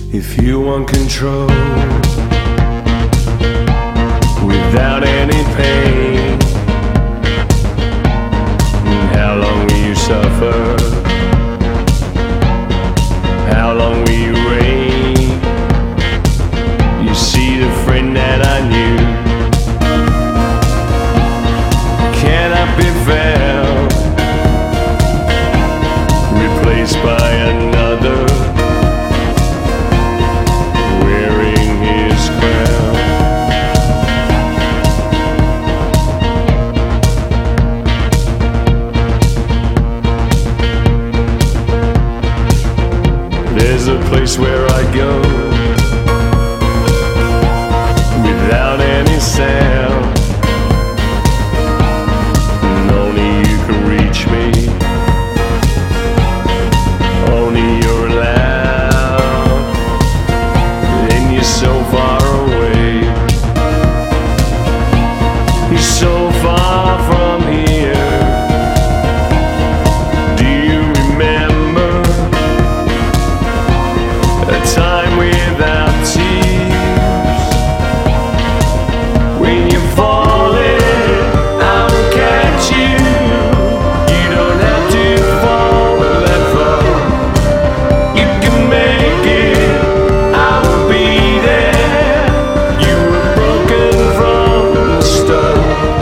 If you want control without any pain, how long will you suffer? How long will you reign? You see, the friend that I knew cannot be found, replaced by another wearing his crown. There's a place where I go without any sound, and only you can reach me, only you're allowed, and you're so far away, you're so far from here. Do you remember a time without tears? When you're falling, I'll catch you. You don't have to fall that far. You can make it, I will be there. You were broken from the start.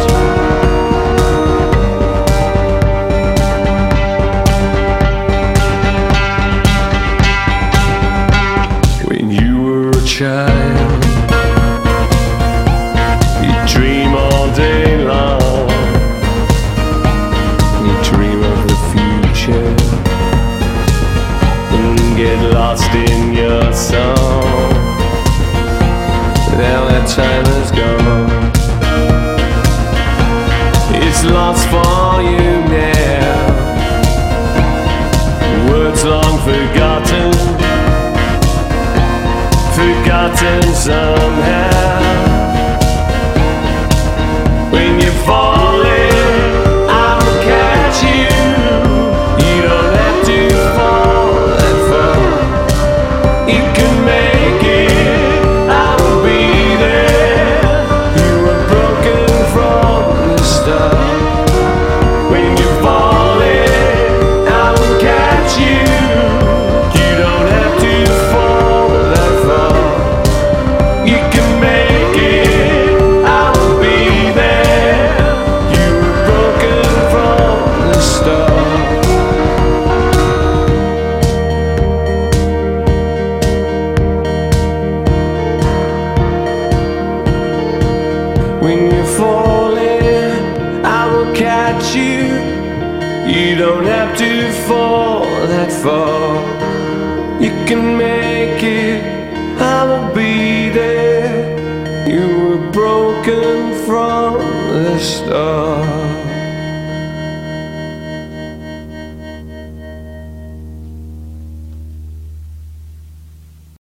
When you were a child, you dream all day long. You dream of the future and get lost in your song. Now that time is gone. It's lost for you now. Words long forgotten, forgotten somehow. When you're falling, I'll catch you. You don't have to fall that far. You can make it, I'll be there. You were broken from the start. When you're falling, I'll catch you. You don't have to fall that far. You can make it, I'll be there. You were broken from the start. When you're falling, I will catch you. You don't have to fall that far. You can make it, I will be there. You were broken from the start.